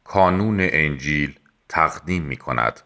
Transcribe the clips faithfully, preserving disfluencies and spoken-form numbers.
کانون انجیل تقدیم می کند.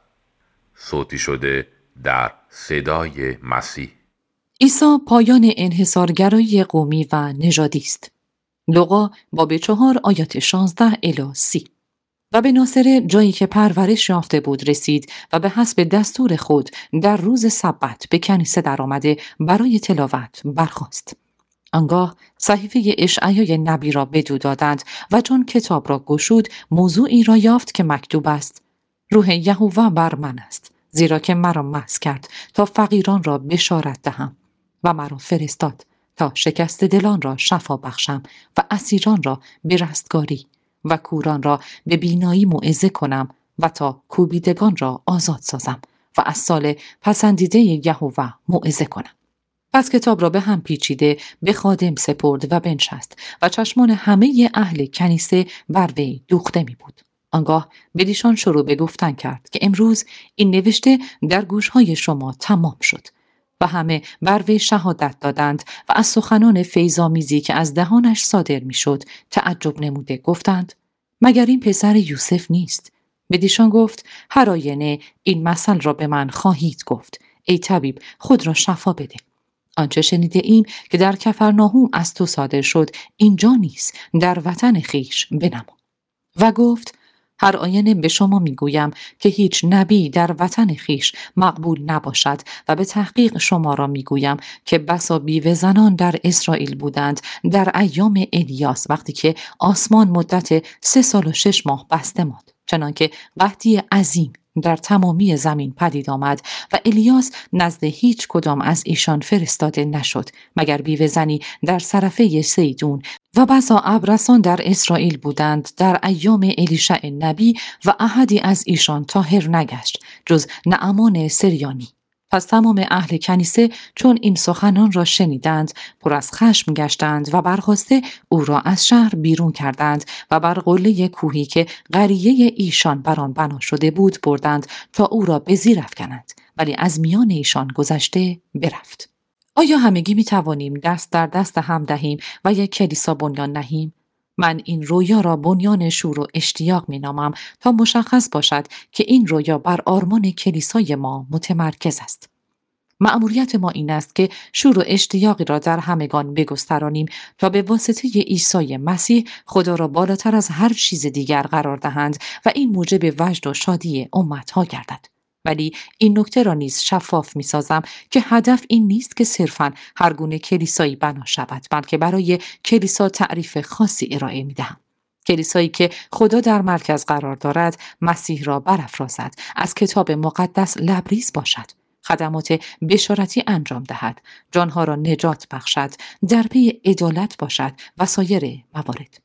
صوتی شده در صدای مسیح. عیسی پایان انحصارگرایی قومی و نژادی است. لوقا باب چهار آیات شانزده الی سی. و به ناصره، جایی که پرورش یافته بود، رسید و به حسب دستور خود در روز سبت به کنیسه در آمده برای تلاوت برخاست. آنگاه صحیفه اشعیای نبی را بدو دادند و چون کتاب را گشود موضوعی را یافت که مکتوب است: روح یهوه بر من است، زیرا که مرا مسح کرد تا فقیران را بشارت دهم و مرا فرستاد تا شکست دلان را شفا بخشم و اسیران را به رستگاری و کوران را به بینایی موعظه کنم و تا کوبیدگان را آزاد سازم و از سال پسندیده یهوه موعظه کنم. پس کتاب را به هم پیچیده به خادم سپرد و بنشست و چشمان همه اهل کنیسه بر وی دوخته می بود. آنگاه بدیشان شروع به گفتن کرد که امروز این نوشته در گوشهای شما تمام شد. و همه بر وی شهادت دادند و از سخنان فیض‌آمیزی که از دهانش صادر می شد تعجب نموده گفتند: مگر این پسر یوسف نیست؟ بدیشان گفت: هر آینه این مثل را به من خواهید گفت: ای طبیب، خود را شفا بده. آنچه شنیده ایم که در کفرناهوم از تو صادر شد، اینجا نیست، در وطن خیش بنما. و گفت: هر آینه به شما میگویم که هیچ نبی در وطن خیش مقبول نباشد و به تحقیق شما را میگویم که بسا بیوه زنان در اسرائیل بودند در ایام الیاس، وقتی که آسمان مدت سه سال و شش ماه بسته ماند، چنانکه قحطی عظیم در تمامی زمین پدید آمد و الیاس نزد هیچ کدام از ایشان فرستاده نشد مگر بیوه زنی در صرفه سیدون. و بسا ابرصان در اسرائیل بودند در ایام الیشع نبی و احدی از ایشان طاهر نگشت جز نعمان سریانی. پس تمام اهل کنیسه چون این سخنان را شنیدند پر از خشم گشتند و برخاسته او را از شهر بیرون کردند و بر قله کوهی که قریه ایشان بر آن بنا شده بود بردند تا او را به زیر افکنند، ولی از میان ایشان گذشته برفت. آیا همگی می توانیم دست در دست هم دهیم و یک کلیسا بنیان نهیم؟ من این رویا را بنیان شور و اشتیاق می نامم تا مشخص باشد که این رویا بر آرمان کلیسای ما متمرکز است. مأموریت ما این است که شور و اشتیاقی را در همگان بگسترانیم تا به واسطه عیسی مسیح خدا را بالاتر از هر چیز دیگر قرار دهند و این موجب وجد و شادی امتها گردد. ولی این نکته را نیز شفاف می سازم که هدف این نیست که صرفاً هر گونه کلیسایی بنا شود، بلکه برای کلیسا تعریف خاصی ارائه می دهم. کلیسایی که خدا در مرکز قرار دارد، مسیح را برافرازد، از کتاب مقدس لبریز باشد، خدمات بشارتی انجام دهد، جانها را نجات بخشد، در پی عدالت باشد و سایر موارد.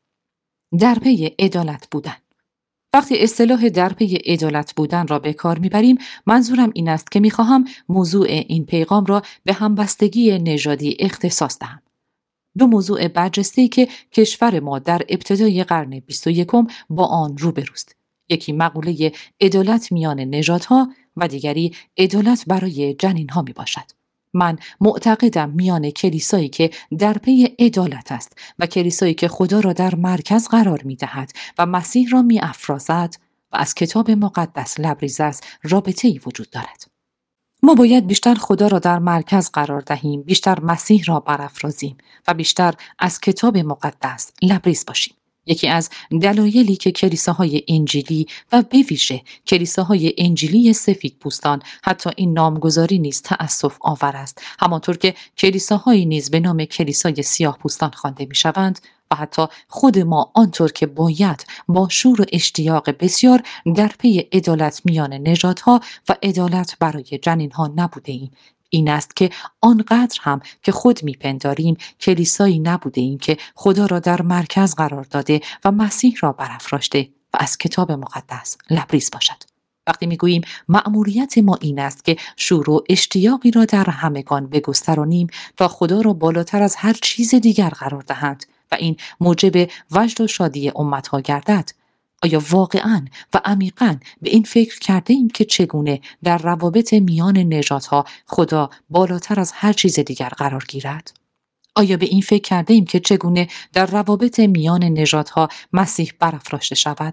در پی عدالت بودن. وقتی اصطلاح در پی عدالت بودن را به کار میبریم، منظورم این است که میخواهم موضوع این پیغام را به همبستگی نژادی اختصاص دهم. دو موضوع برجسته‌ای که کشور ما در ابتدای قرن بیست و یکم با آن روبروست. یکی مقوله عدالت میان نژادها و دیگری عدالت برای جنین‌ها میباشد. من معتقدم میان کلیسایی که در پی عدالت است و کلیسایی که خدا را در مرکز قرار می‌دهد و مسیح را می‌افرازد و از کتاب مقدس لبریز است، رابطه‌ای وجود دارد. ما باید بیشتر خدا را در مرکز قرار دهیم، بیشتر مسیح را برافرازیم و بیشتر از کتاب مقدس لبریز باشیم. یکی از دلایلی که کلیساهای انجیلی و به ویژه کلیساهای انجیلی سفید پوستان حتی این نامگذاری نیز تأسف آور است، همانطور که کلیساهایی نیز به نام کلیسای سیاه پوستان خوانده می شوند و حتی خود ما آنطور که باید با شور و اشتیاق بسیار در پی عدالت میان نژادها و عدالت برای جنینها نبوده ایم. این است که آنقدر هم که خود میپنداریم کلیسایی نبوده ایم که خدا را در مرکز قرار داده و مسیح را برافراشته و از کتاب مقدس لبریز باشد. وقتی میگوییم مأموریت ما این است که شور و اشتیاقی را در همگان بگسترانیم تا خدا را بالاتر از هر چیز دیگر قرار دهند و این موجب وجد و شادی امتها گردد، آیا واقعاً و عمیقاً به این فکر کرده ایم که چگونه در روابط میان نژادها خدا بالاتر از هر چیز دیگر قرار گیرد؟ آیا به این فکر کرده ایم که چگونه در روابط میان نژادها مسیح برافراشته شود؟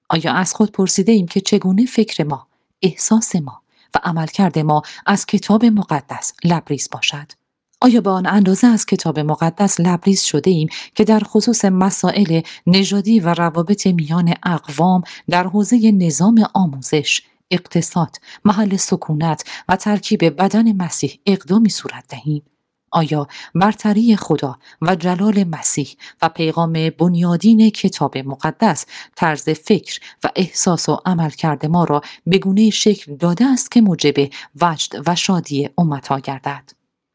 آیا از خود پرسیده ایم که چگونه فکر ما، احساس ما و عملکرد ما از کتاب مقدس لبریز باشد؟ آیا به آن اندازه از کتاب مقدس لبریز شده ایم که در خصوص مسائل نژادی و روابط میان اقوام در حوزه نظام آموزش، اقتصاد، محل سکونت و ترکیب بدن مسیح اقدامی صورت دهیم؟ آیا برتری خدا و جلال مسیح و پیغام بنیادین کتاب مقدس طرز فکر و احساس و عملکرد ما را به گونه شکل داده است که موجب وجد و شادی امت‌ها گردد؟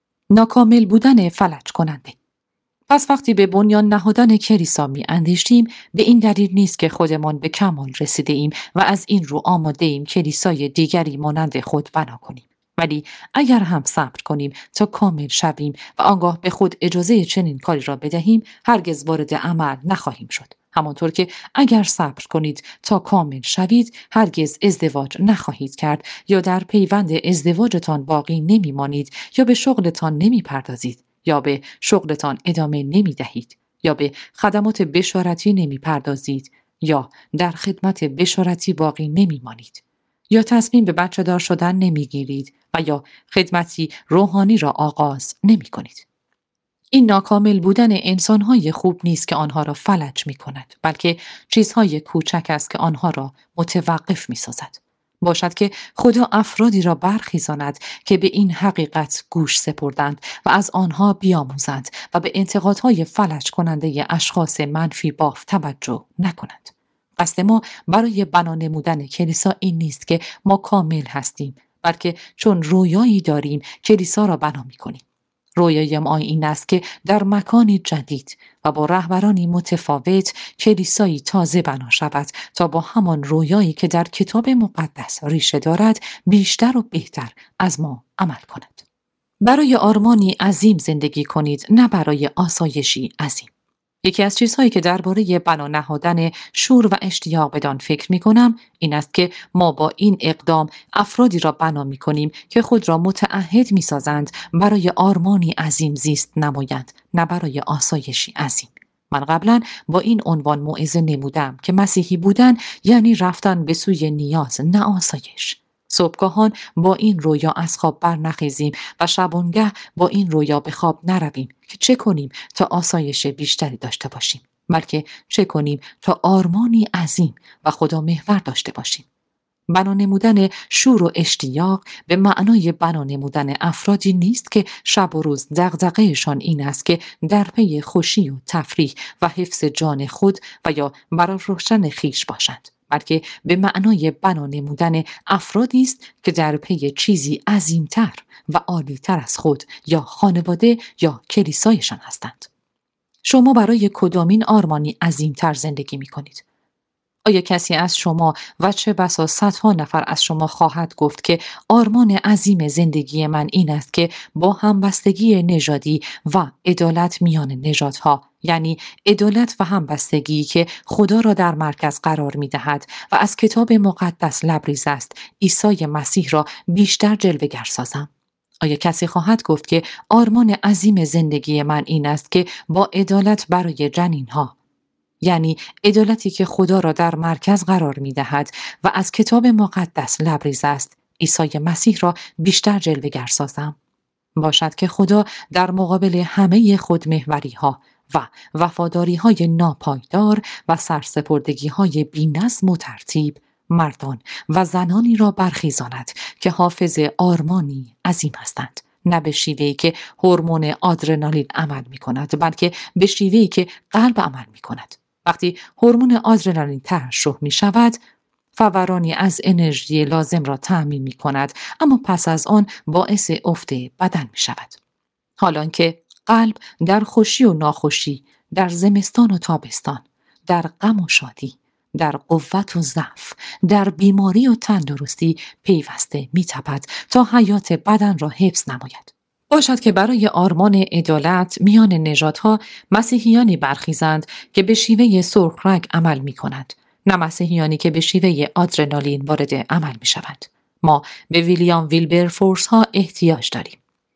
ناکامل بودن فلج کننده. پس وقتی به بنیان نهادن کلیسا می اندیشیم، به این دلیل نیست که خودمان به کمال رسیده ایم و از این رو آماده ایم کلیسای دیگری مانند خود بنا کنیم. ولی اگر هم صبر کنیم تا کامل شویم و آنگاه به خود اجازه چنین کاری را بدهیم، هرگز وارد عمل نخواهیم شد. همانطور که اگر صبر کنید تا کامل شوید، هرگز ازدواج نخواهید کرد یا در پیوند ازدواجتان باقی نمیمانید یا به شغلتان نمیپردازید یا به شغلتان ادامه نمیدهید یا به خدمات بشارتی نمیپردازید یا در خدمت بشارتی باقی نمیمانید یا تصمیم به بچه دار شدن نمیگیرید و یا خدمتی روحانی را آغاز نمی کنید. این ناکامل بودن انسانهای خوب نیست که آنها را فلج می کند، بلکه چیزهای کوچک است که آنها را متوقف می سازد. باشد که خدا افرادی را برخیزاند که به این حقیقت گوش سپردند و از آنها بیاموزند و به انتقادهای فلج کننده اشخاص منفی باف توجه نکنند. قصد ما برای بنا نمودن کلیسا این نیست که ما کامل هستیم، بلکه چون رویایی داریم کلیسا را بنا می‌کنیم. رویای ما این است که در مکانی جدید و با رهبرانی متفاوت کلیسایی تازه بنا شود تا با همان رویایی که در کتاب مقدس ریشه دارد بیشتر و بهتر از ما عمل کند. برای آرمانی عظیم زندگی کنید، نه برای آسایشی عظیم. یکی از چیزهایی که درباره بنا نهادن شور و اشتیاق بدان فکر می کنم این است که ما با این اقدام افرادی را بنا می کنیم که خود را متعهد می سازند برای آرمانی عظیم زیست نمایند، نه برای آسایشی عظیم. من قبلا با این عنوان موعظه نمودم که مسیحی بودن یعنی رفتن به سوی نیاز، نه آسایش. صبحگاهان با این رویا از خواب برنخیزیم و شبانگه با این رویا به خواب نرویم که چه کنیم تا آسایش بیشتری داشته باشیم، بلکه چه کنیم تا آرمانی عظیم و خدا محور داشته باشیم. بنا نمودن شور و اشتیاق به معنای بنا نمودن افرادی نیست که شب و روز دغدغه‌شان این است که در پی خوشی و تفریح و حفظ جان خود و یا برای روشن خویش باشند، بلکه به معنای بنا نمودن افرادی است که در پی چیزی عظیمتر و عالیتر از خود یا خانواده یا کلیسایشان هستند. شما برای کدامین آرمانی عظیمتر زندگی می کنید؟ آیا کسی از شما و چه بسا صدها نفر از شما خواهد گفت که آرمان عظیم زندگی من این است که با همبستگی نژادی و عدالت میان نژادها، یعنی عدالت و همبستگی که خدا را در مرکز قرار می دهد و از کتاب مقدس لبریز است، عیسی مسیح را بیشتر جلوه‌گر سازم؟ آیا کسی خواهد گفت که آرمان عظیم زندگی من این است که با عدالت برای جنینها، یعنی عدالتی که خدا را در مرکز قرار می دهد و از کتاب مقدس لبریز است، عیسی مسیح را بیشتر جلوه‌گر سازم؟ باشد که خدا در مقابل همه خودمحوری ها و وفاداری های ناپایدار و سرسپردگی های بی‌نظم و ترتیب مردان و زنانی را برخیزاند که حافظ آرمانی عظیم هستند، نه به شیوهی که هورمون آدرنالین عمل می کند، بلکه به شیوهی که قلب عمل می کند. وقتی هورمون آدرنالین ترشح می شود، فورانی از انرژی لازم را تأمین می کند، اما پس از آن باعث افت بدن می شود. حالان که قلب در خوشی و ناخوشی، در زمستان و تابستان، در غم و شادی، در قوت و ضعف، در بیماری و تندرستی پیوسته می تپد تا حیات بدن را حفظ نماید. باشد که برای آرمان عدالت میان نژادها مسیحیانی برخیزند که به شیوه سرخ رگ عمل می کنند، نه مسیحیانی که به شیوه آدرنالین وارد عمل می شوند. ما به ویلیام ویلبرفورس ها احتیاج داریم.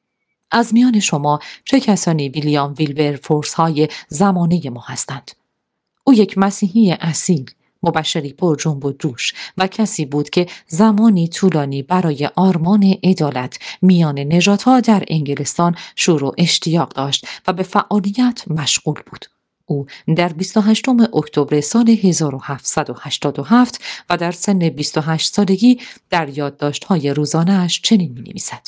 از میان شما چه کسانی ویلیام ویلبرفورس های زمانه ما هستند؟ او یک مسیحی اصیل، مبشری پر جنب و جوش و کسی بود که زمانی طولانی برای آرمان عدالت میان نژادها در انگلستان شور و اشتیاق داشت و به فعالیت مشغول بود. او در بیست و هشتم اکتبر سال هزار و هفتصد و هشتاد و هفت و در سن بیست و هشت سالگی در یادداشت‌های روزانه‌اش چنین می‌نویسد: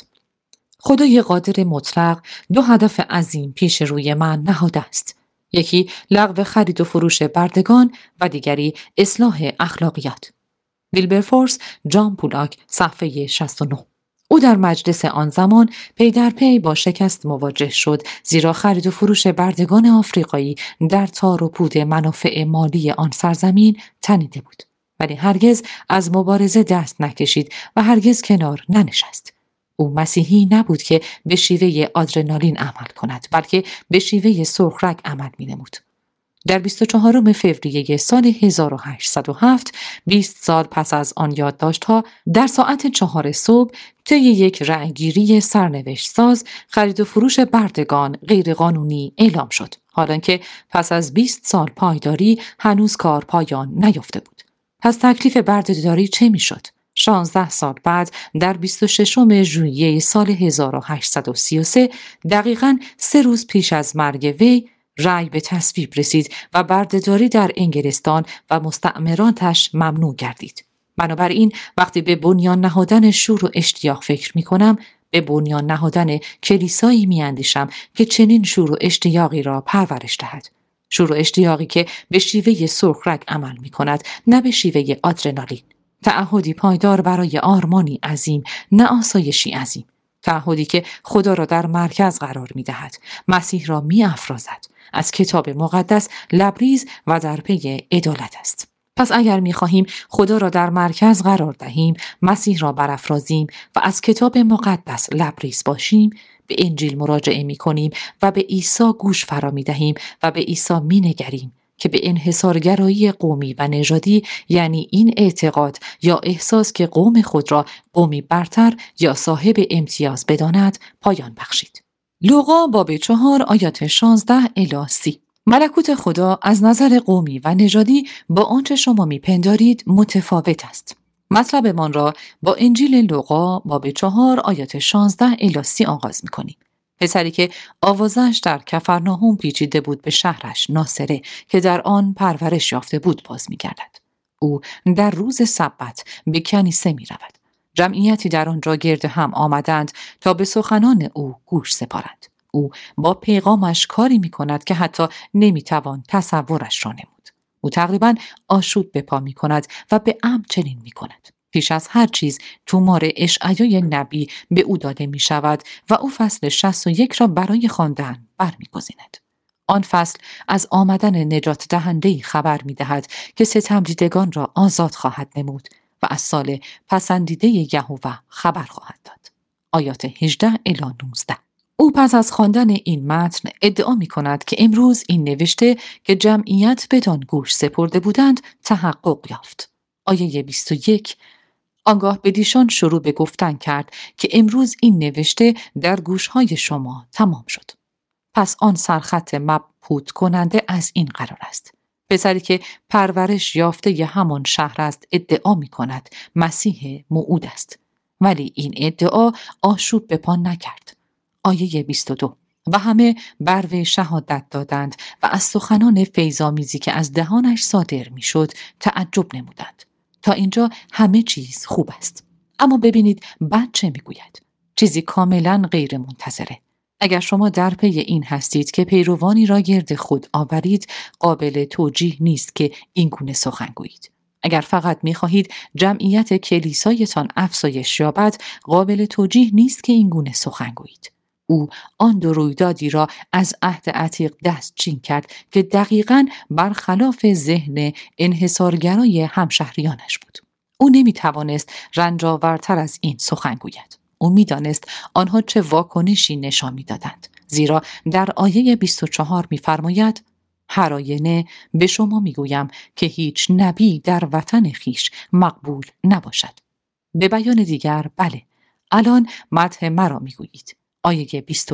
خدای قادر مطلق دو هدف عظیم پیش روی من نهاده است. یکی لغو خرید و فروش بردگان و دیگری اصلاح اخلاقیات. ویلبرفورس، جان پولاک، صفحه شصت و نه. او در مجلس آن زمان پی در پی با شکست مواجه شد، زیرا خرید و فروش بردگان آفریقایی در تار و پود منافع مالی آن سرزمین تنیده بود، ولی هرگز از مبارزه دست نکشید و هرگز کنار ننشست. او مسیحی نبود که به شیوه آدرنالین عمل کند، بلکه به شیوه سرخرگ عمل می نمود. در بیست و چهارم فوریه سال هزار و هشتصد و هفت، بیست سال پس از آن یادداشت‌ها، در ساعت چهار صبح طی یک رأیگیری سرنوشت ساز خرید و فروش بردگان غیرقانونی اعلام شد، حالانکه پس از بیست سال پایداری هنوز کار پایان نیافته بود. پس تکلیف بردهداری چه میشد؟ شانزده سال بعد در بیست و ششم ژوئیه سال هزار و هشتصد و سی و سه، دقیقاً سه روز پیش از مرگ وی، رأی به تصویب رسید و بردهداری در انگلستان و مستعمراتش ممنوع گردید. بنابراین وقتی به بنیان نهادن شور و اشتیاق فکر می کنم، به بنیان نهادن کلیسایی می اندیشم که چنین شور و اشتیاقی را پرورش دهد. شور و اشتیاقی که به شیوه سرخرگ عمل می کند، نه به شیوه آدرنالین. تعهدی پایدار برای آرمانی عظیم، نه آسایشی عظیم. تعهدی که خدا را در مرکز قرار می دهد، مسیح را می افرازد، از کتاب مقدس لبریز و در پی عدالت است. پس اگر می خواهیم خدا را در مرکز قرار دهیم، مسیح را برافرازیم و از کتاب مقدس لبریز باشیم، به انجیل مراجعه می کنیم و به عیسی گوش فرا می دهیم و به عیسی می نگریم که به انحصارگرایی قومی و نژادی، یعنی این اعتقاد یا احساس که قوم خود را قومی برتر یا صاحب امتیاز بداند، پایان بخشید. لوقا باب چهار آیات شانزده الی سی. ملکوت خدا از نظر قومی و نژادی با آنچه شما میپندارید متفاوت است. مطلبمان را با انجیل لوقا باب چهار آیات شانزده الی سی آغاز میکنیم. پسری که آوازش در کفرناهم پیچیده بود به شهرش ناصره که در آن پرورش یافته بود باز میگردد. او در روز سبت به کنیسه میرود. جمعیتی در آنجا گرد هم آمدند تا به سخنان او گوش سپارند. او با پیغامش کاری می کند که حتی نمی توان تصورش را نمود. او تقریباً آشوب به پا می کند و به عمد چنین می کند. پیش از هر چیز تومار اشعیای نبی به او داده می شود و او فصل شصت و یک را برای خواندن برمی‌گزیند. آن فصل از آمدن نجات دهنده‌ای خبر می دهد که ستم دیدگان را آزاد خواهد نمود و از سال پسندیده یهوه خبر خواهد داد. آیات هجده الی نوزده. او پس از خواندن این متن ادعا می کند که امروز این نوشته که جمعیت بدان گوش سپرده بودند تحقق یافت. آیه بیست و یک. آنگاه بدیشان شروع به گفتن کرد که امروز این نوشته در گوشهای شما تمام شد. پس آن سرخط مبهوت کننده از این قرار است: پسری که پرورش یافته ی همان شهر است ادعا می کند مسیح موعود است، ولی این ادعا آشوب به پا نکرد. آیه بیست و دو. و همه بر وی شهادت دادند و از سخنان فیض‌آمیزی که از دهانش صادر می شد تعجب نمودند. تا اینجا همه چیز خوب است. اما ببینید بعد چه می گوید. چیزی کاملا غیر منتظره. اگر شما در پی این هستید که پیروانی را گرد خود آورید، قابل توجیه نیست که این گونه سخن گویید. اگر فقط می خواهید جمعیت کلیسایتان افزایش یابد، قابل توجیه نیست که این گونه سخن گویید. او آن دو رویدادی را از عهد عتیق دستچین کرد که دقیقاً برخلاف ذهن انحصارگرای همشهریانش بود. او نمی توانست رنجاورتر از این سخن گوید. او می دانست آنها چه واکنشی نشان می دادند. زیرا در آیه بیست و چهار می فرماید: هر آینه به شما می گویم که هیچ نبی در وطن خیش مقبول نباشد. به بیان دیگر، بله، الان مدح مرا می گویید. آیه بیست و دو.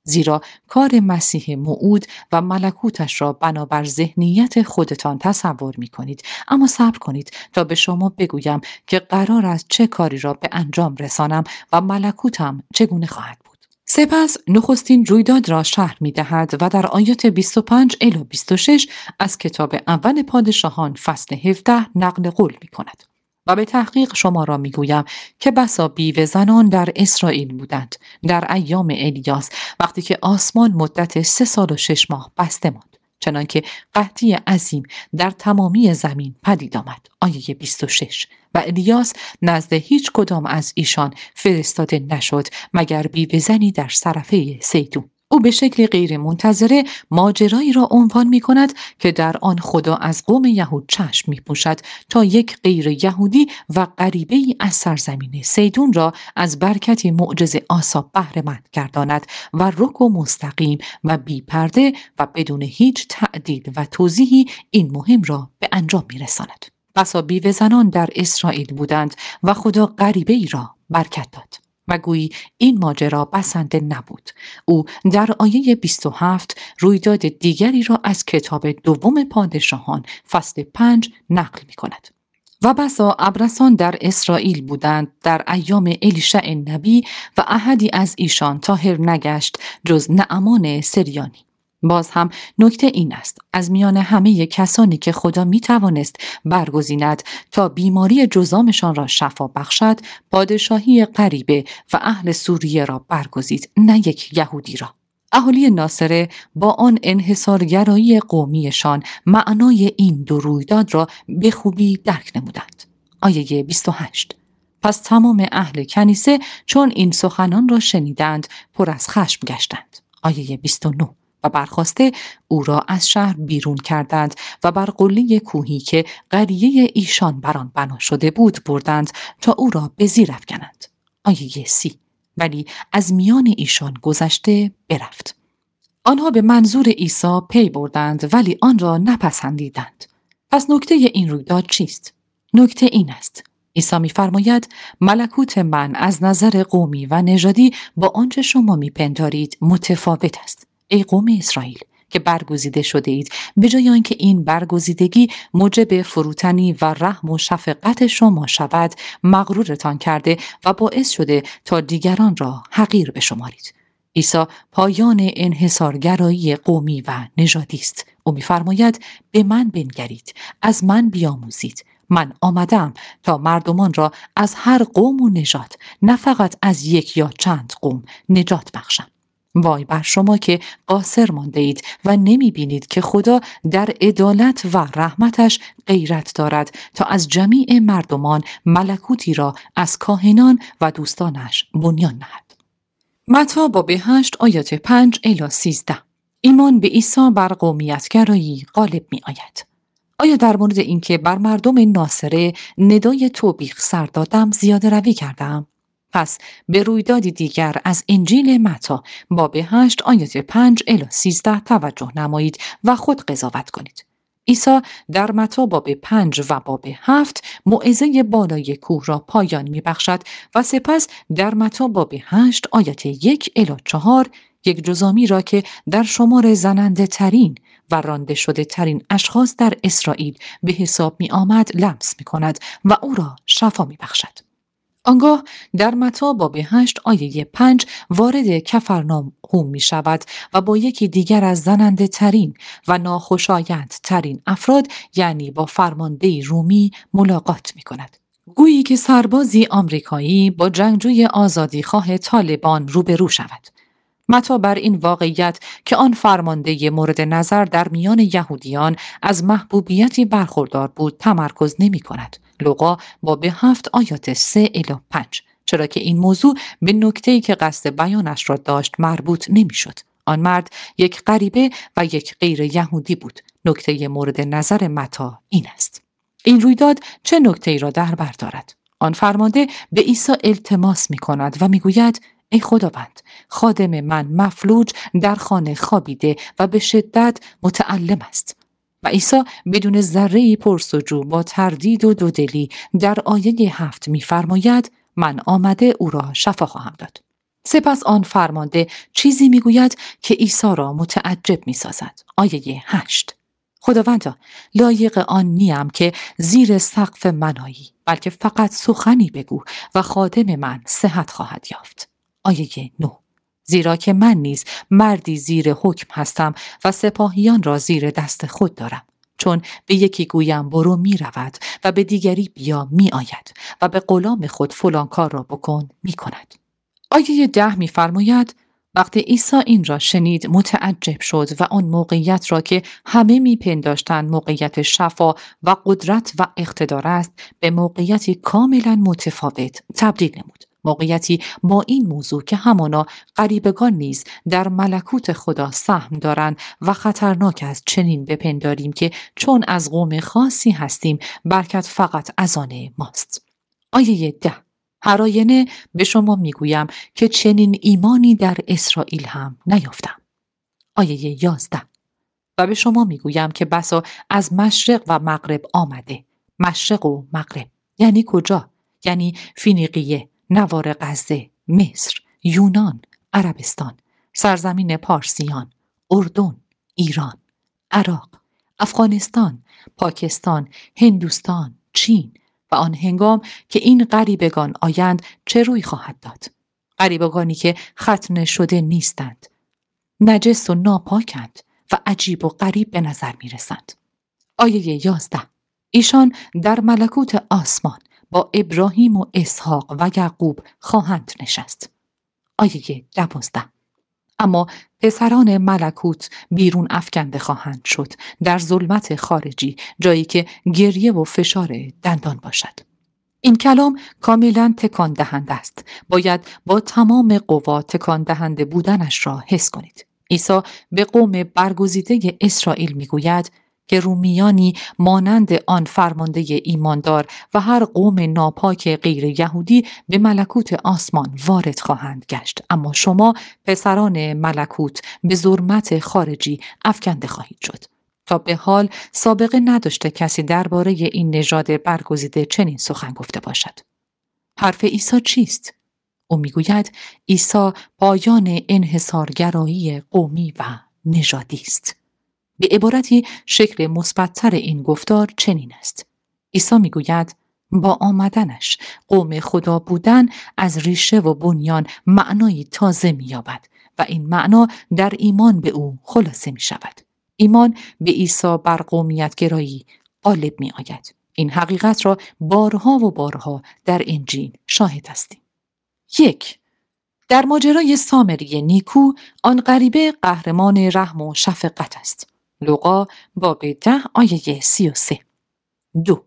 زیرا کار مسیح موعود و ملکوتش را بنابر ذهنیت خودتان تصور می کنید. اما صبر کنید تا به شما بگویم که قرار است چه کاری را به انجام رسانم و ملکوتم چگونه خواهد بود. سپس نخستین رویداد را شرح می دهد و در آیات بیست و پنج الی بیست و شش از کتاب اول پادشاهان فصل هفده نقل قول می کند. و به تحقیق شما را می گویم که بسا بیوه زنان در اسرائیل بودند در ایام الیاس، وقتی که آسمان مدت سه سال و شش ماه بسته ماند، چنانکه قحطی عظیم در تمامی زمین پدید آمد. آیه بیست و شش. و الیاس نزد هیچ کدام از ایشان فرستاده نشد مگر بیوه زنی در صرفه سیدون. او به شکل غیر منتظره ماجرایی را عنوان می کند که در آن خدا از قوم یهود چشم می پوشد تا یک غیر یهودی و غریبه ای از سرزمین سیدون را از برکت معجزه آسا بهره مند گرداند و رک و مستقیم و بی پرده و بدون هیچ تعدیل و توضیحی این مهم را به انجام می رساند. بسا بیوه زنان در اسرائیل بودند و خدا غریبه ای را برکت داد. و گویی این ماجرا بسنده نبود. او در آیه بیست و هفت رویداد دیگری را از کتاب دوم پادشاهان فصل پنج نقل می کند. و بسا ابرسان در اسرائیل بودند در ایام الیشع نبی و احدی از ایشان طاهر نگشت جز نعمان سریانی. باز هم نکته این است، از میان همه کسانی که خدا می توانست برگزیند تا بیماری جزامشان را شفا بخشد، پادشاهی غریبه و اهل سوریه را برگزید، نه یک یهودی را. اهالی ناصره با آن انحصارگرایی قومیشان معنای این دو رویداد را به خوبی درک نمودند. آیه بیست و هشت. پس تمام اهل کنیسه چون این سخنان را شنیدند پر از خشم گشتند. آیه بیست و نه. و برخاسته او را از شهر بیرون کردند و بر قله کوهی که قریه ایشان بر آن بنا شده بود بردند تا او را به زیر افکنند. آیه سی. ولی از میان ایشان گذشته برفت. آنها به منظور عیسی پی بردند ولی آن را نپسندیدند. پس نکته این رویداد چیست؟ نکته این است: عیسی می‌فرماید ملکوت من از نظر قومی و نژادی با آنچه شما می‌پندارید متفاوت است. ای قوم اسرائیل که برگزیده شده اید، به جای آنکه این برگزیدگی موجب فروتنی و رحم و شفقت شما شود، مغرورتان کرده و باعث شده تا دیگران را حقیر بشمارید. عیسی پایان انحصارگرایی قومی و نژادی است. او می‌فرماید به من بنگرید، از من بیاموزید. من آمدم تا مردمان را از هر قوم و نژاد، نه فقط از یک یا چند قوم، نجات بخشم. وای بر شما که قاصر مانده اید و نمی بینید که خدا در عدالت و رحمتش غیرت دارد تا از جمیع مردمان ملکوتی را از کاهنان و دوستانش بنیان نهد. متی باب هشت آیات پنج الی سیزده. ایمان به عیسی بر قومیتگرایی غالب می آید. آیا در مورد اینکه بر مردم ناصره ندای توبیخ سر دادم زیاده روی کردم؟ پس به رویدادی دیگر از انجیل متی باب هشت آیات پنج الی سیزده توجه نمایید و خود قضاوت کنید. عیسی در متی باب پنج و باب هفت موعظه بالای کوه را پایان می بخشد و سپس در متی باب هشت آیات یک الی چهار یک جزامی را که در شمار زننده ترین و رانده شده ترین اشخاص در اسرائیل به حساب می آمد لمس می کند و او را شفا می بخشد. آنگاه در متی باب هشت آیه پنج وارد کفرناهم می شود و با یکی دیگر از زننده ترین و ناخوشایند ترین افراد، یعنی با فرمانده رومی ملاقات می کند. گویی که سربازی آمریکایی با جنگجوی آزادیخواه طالبان روبرو شود. متی بر این واقعیت که آن فرمانده مورد نظر در میان یهودیان از محبوبیتی برخوردار بود تمرکز نمی کند. لوقا باب هفت آیات سه الی پنج، چرا که این موضوع به نکته‌ای که قصد بیانش را داشت مربوط نمی شد. آن مرد یک غریبه و یک غیر یهودی بود. نکته مورد نظر متی این است. این رویداد چه نکته‌ای را در بر دارد؟ آن فرمانده به عیسی التماس می کند و می گوید ای خداوند، خادم من مفلوج در خانه خوابیده و به شدت متألم است. و عیسی بدون ذره‌ای پرس‌وجو با تردید و دودلی در آیه هفت می‌فرماید من آمده او را شفا خواهم داد. سپس آن فرمانده چیزی میگوید که عیسی را متعجب میسازد. آیه هشت. خداوندا، لایق آن نیم که زیر سقف منایی، بلکه فقط سخنی بگو و خادم من صحت خواهد یافت. آیه نه. زیرا که من نیز مردی زیر حکم هستم و سپاهیان را زیر دست خود دارم. چون به یکی گویم برو می رود و به دیگری بیا می آید و به غلام خود فلان کار را بکن می کند. آیه ده می فرماید وقتی عیسی این را شنید متعجب شد و آن موقعیت را که همه می پنداشتند موقعیت شفا و قدرت و اقتدار است به موقعیتی کاملا متفاوت تبدیل نمود. موقعیتی با این موضوع که همانا غریبگان نیز در ملکوت خدا سهم دارند و خطرناک است چنین بپنداریم که چون از قوم خاصی هستیم برکت فقط از آن ماست. آیه ده. هر آینه به شما میگویم که چنین ایمانی در اسرائیل هم نیافتم. آیه یازده. و به شما میگویم که بسا از مشرق و مغرب آمده. مشرق و مغرب یعنی کجا؟ یعنی فینیقیه، نوار غزه، مصر، یونان، عربستان، سرزمین پارسیان، اردن، ایران، عراق، افغانستان، پاکستان، هندوستان، چین و آن هنگام که این غریبگان آیند چه روی خواهد داد؟ غریبگانی که ختنه شده نیستند، نجس و ناپاکند و عجیب و غریب به نظر می رسند. آیه یازده. ایشان در ملکوت آسمان با ابراهیم و اسحاق و یعقوب خواهند نشست. آیه دوازده. اما پسران ملکوت بیرون افکنده خواهند شد در ظلمت خارجی، جایی که گریه و فشار دندان باشد. این کلام کاملا تکان دهنده است. باید با تمام قوا تکان دهنده بودنش را حس کنید. عیسی به قوم برگزیده اسرائیل میگوید که رومیانی مانند آن فرمانده ایماندار و هر قوم ناپاک غیر یهودی به ملکوت آسمان وارد خواهند گشت، اما شما پسران ملکوت به ظلمت خارجی افکنده خواهید شد. تا به حال سابقه نداشته کسی درباره این نژاد برگزیده چنین سخن گفته باشد. حرف عیسی چیست؟ او میگوید عیسی پایان انحصارگرایی قومی و نژادی است. به عبارتی شکل مثبت‌تر این گفتار چنین است. عیسی میگوید با آمدنش قوم خدا بودن از ریشه و بنیان معنایی تازه می‌یابد و این معنا در ایمان به او خلاصه می‌شود. ایمان به عیسی بر قومیت گرایی غالب می‌آید. این حقیقت را بارها و بارها در انجیل شاهد هستیم. یک. در ماجرای سامری نیکو آن غریبه قهرمان رحم و شفقت است. لوقا باب ده آیه سی و سه. دو.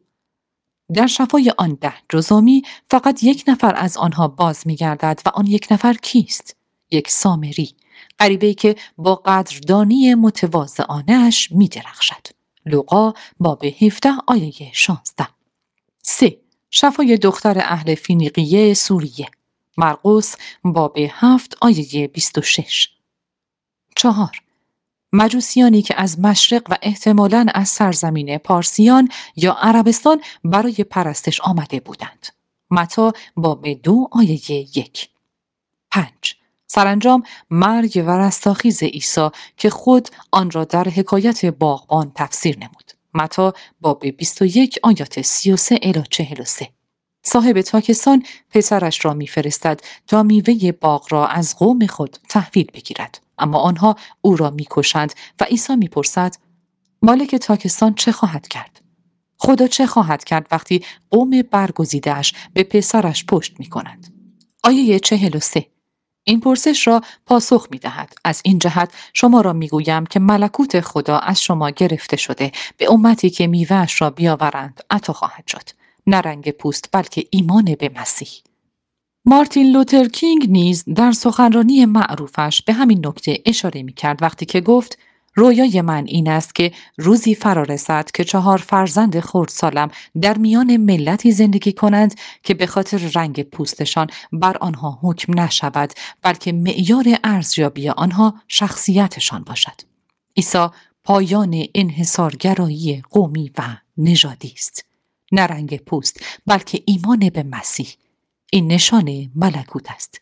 در شفای آن ده جزامی فقط یک نفر از آنها باز می گردد و آن یک نفر کیست؟ یک سامری، غریبه‌ای که با قدردانی متواضعانه‌اش می درخشد. لوقا باب هفده آیه شانزده. سه. شفای دختر اهل فینیقیه سوریه. مرقس باب هفت آیه بیست و شش. چهار. مجوسیانی که از مشرق و احتمالاً از سرزمین پارسیان یا عربستان برای پرستش آمده بودند. متی باب دو آیه یک. پنج. سرانجام مرگ و رستاخیز عیسی که خود آن را در حکایت باغبان تفسیر نمود. متی باب بیست و یک آیات سی و سه الی چهل و سه. صاحب تاکستان پسرش را می‌فرستد تا میوه باغ را از قوم خود تحویل بگیرد، اما آنها او را می‌کشند و عیسی می‌پرسد مالک تاکستان چه خواهد کرد؟ خدا چه خواهد کرد وقتی قوم برگزیده‌اش به پسرش پشت می‌کنند؟ آیه چهل و سه. این پرسش را پاسخ می‌دهد. از این جهت شما را می‌گویم که ملکوت خدا از شما گرفته شده به امتی که میوه‌اش را بیاورند عطا خواهد شد. نه رنگ پوست بلکه ایمان به مسیح. مارتین لوتر کینگ نیز در سخنرانی معروفش به همین نکته اشاره می‌کرد وقتی که گفت رویای من این است که روزی فرا رسد که چهار فرزند خردسالم در میان ملتی زندگی کنند که به خاطر رنگ پوستشان بر آنها حکم نشود، بلکه معیار ارزیابی آنها شخصیتشان باشد. عیسی پایان انحصارگرایی قومی و نژادی است. نه رنگ پوست بلکه ایمان به مسیح. این نشان ملکوت است.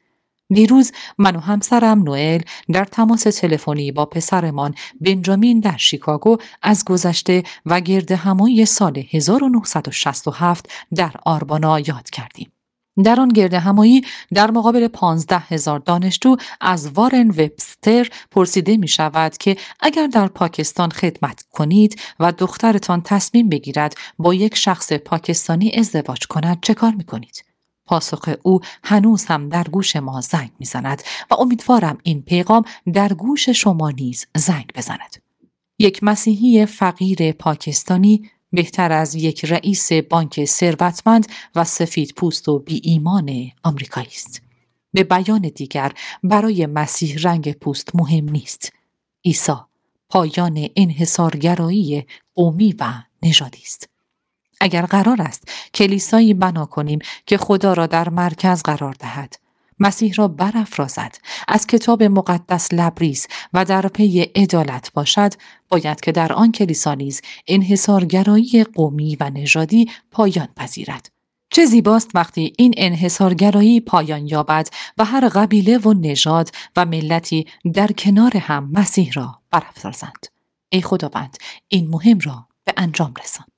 دیروز من و همسرم نوئل در تماس تلفنی با پسرمان بنجامین در شیکاگو از گذشته و گردهمایی سال هزار و نهصد و شصت و هفت در آربانا یاد کردیم. در آن گردهمایی در مقابل پانزده هزار دانشجو از وارن وبستر پرسیده می شود که اگر در پاکستان خدمت کنید و دخترتان تصمیم بگیرد با یک شخص پاکستانی ازدواج کند چه کار می کنید؟ پاسخ او هنوز هم در گوش ما زنگ می زند و امیدوارم این پیغام در گوش شما نیز زنگ بزند. یک مسیحی فقیر پاکستانی بهتر از یک رئیس بانک ثروتمند و سفید پوست و بی ایمان آمریکایی است. به بیان دیگر برای مسیح رنگ پوست مهم نیست. عیسی پایان انحصارگرایی قومی و نژادی است. اگر قرار است کلیسایی بنا کنیم که خدا را در مرکز قرار دهد، مسیح را برافرازد، از کتاب مقدس لبریز و در پی عدالت باشد، باید که در آن کلیسا نیز انحصارگرایی قومی و نژادی پایان پذیرد. چه زیباست وقتی این انحصارگرایی پایان یابد و هر قبیله و نژاد و ملتی در کنار هم مسیح را برافرازند. ای خداوند این مهم را به انجام رسان.